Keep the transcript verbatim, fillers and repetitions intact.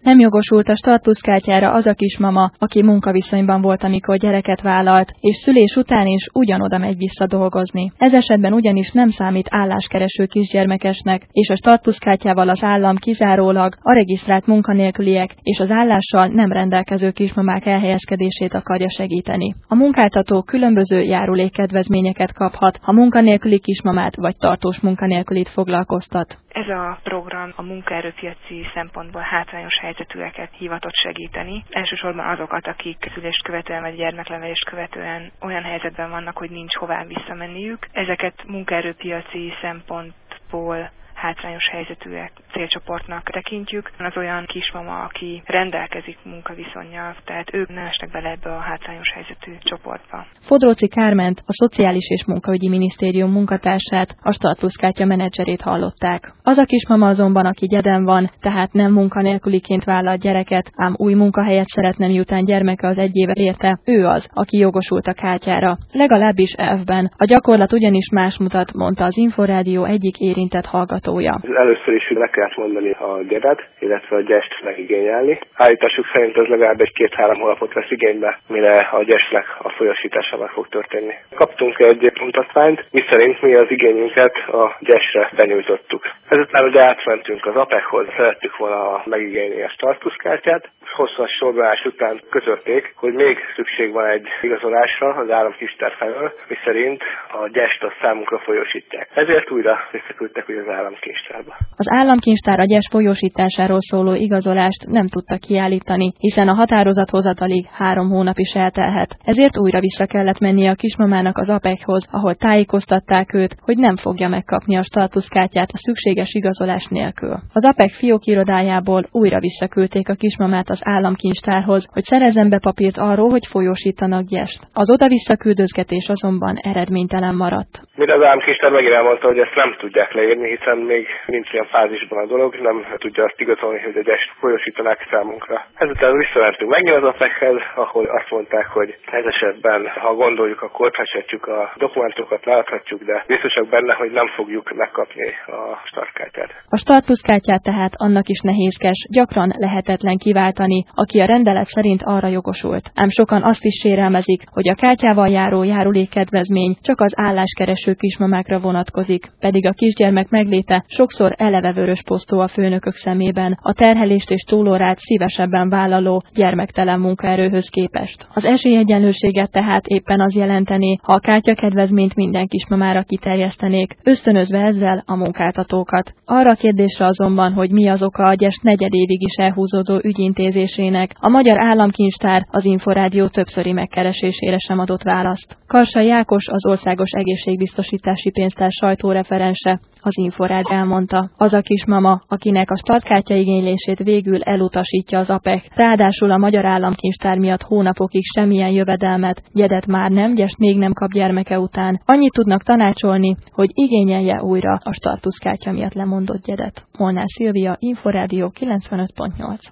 Nem jogosult a startpluszkártyára az a kismama, aki munkaviszonyban volt, amikor gyereket vállalt, és szülés után is ugyanoda megy vissza dolgozni. Ez esetben ugyanis nem számít álláskereső kisgyermekesnek, és a startpluszkártyával az állam kizárólag a regisztrált munkanélküliek és az állással nem rendelkező kismamák elhelyezkedését akarja segíteni. A munkáltató különböző járulékkedvezményeket kaphat, ha munkanélküli kismamát vagy tartós munkanélkülit foglalkoztat. Ez a program a munkaerőpiaci szempontból hátrányos helyzetűeket hivatott segíteni. Elsősorban azokat, akik szülést követően vagy gyermeknevelést követően olyan helyzetben vannak, hogy nincs hová visszamenniük. Ezeket munkaerőpiaci szempontból hátrányos helyzetűek célcsoportnak tekintjük. Az olyan kismama, aki rendelkezik munkaviszonnyal, tehát ők nem esnek bele ebbe a hátrányos helyzetű csoportba. Fodróczy Kárment, a Szociális és Munkaügyi Minisztérium munkatársát, a startpluszkártya menedzserét hallották. Az a kismama azonban, aki gyeden van, tehát nem munkanélküliként vállalt gyereket, ám új munkahelyet szeretne, miután gyermeke az egy éve érte, ő az, aki jogosult a kártyára. Legalábbis elvben. A gyakorlat ugyanis más mutat, mondta az Inforádió egyik érintett hallgató. Először is le kellett mondani a gyedet, illetve a gyest megigényelni. Állításuk szerint ez legalább egy-két-három hónapot vesz igénybe, mire a gyestnek a folyosításával fog történni. Kaptunk egy mutatványt, miszerint mi az igényünket a gyestre benyújtottuk. Ezután ugye átmentünk az apekhoz, szerettük volna megigényelni a startpluszkártyát. Hosszas sorbanás után közölték, hogy még szükség van egy igazolásra az államkincstár felől, miszerint a gyest a számunkra folyósítják. Ezért újra visszaküldtek az államkincstárba. Az államkincstár a gyes folyósításáról szóló igazolást nem tudta kiállítani, hiszen a határozathozatalig három hónap is eltelhet. Ezért újra vissza kellett mennie a kismamának az apekhoz, ahol tájékoztatták őt, hogy nem fogja megkapni a startpluszkártyát a szükséges igazolás nélkül. Az apek fiókirodájából újra visszaküldték a kismamát az államkincstárhoz, hogy szerezzen be papírt arról, hogy folyósítanak gyest. Az oda-vissza küldözgetés azonban eredménytelen maradt. Mire az államkincstár megint elmondta, hogy ezt nem tudják leírni, hiszen még nincs ilyen fázisban a dolog, nem tudja azt igazolni, hogy a gyest folyósítanák számunkra. Ezután visszamentünk megint az apekhez, ahol azt mondták, hogy ez esetben, ha gondoljuk, akkor festhetjük a dokumentumokat, láthatjuk, de biztosak benne, hogy nem fogjuk megkapni a startkártyát. A startpluszkártyát tehát annak is nehézkes, gyakran lehetetlen kiváltani, aki a rendelet szerint arra jogosult. Ám sokan azt is sérelmezik, hogy a kártyával járó járulékkedvezmény csak az álláskereső kismamákra vonatkozik, pedig a kisgyermek megléte sokszor eleve vörös posztó a főnökök szemében, a terhelést és túlórát szívesebben vállaló gyermektelen munkaerőhöz képest. Az esélyegyenlőséget tehát éppen az jelenteni, ha a kártyakedvezményt minden kismamára kiterjesztenék, ösztönözve ezzel a munkáltatókat. Arra a kérdésre azonban, hogy mi az oka a gyest negyedévig is elhúzódó ügyintézésének, a Magyar Államkincstár az Inforádió többszöri megkeresésére sem adott választ. Karsai Ákos, az Országos Egészségbiztosítási Pénztár sajtóreferense az Inforádió elmondta. Az a kismama, akinek a startkártya igénylését végül elutasítja az apek, ráadásul a Magyar Államkincstár miatt hónapokig semmilyen jövedelmet, gyedet már nem, gyest még nem kap gyermeke után, annyit tudnak tanácsolni, hogy igényelje újra a startpluszkártya miatt lemondott gyedet. Molnár Szilvia, Inforádió kilencvenöt pont nyolc.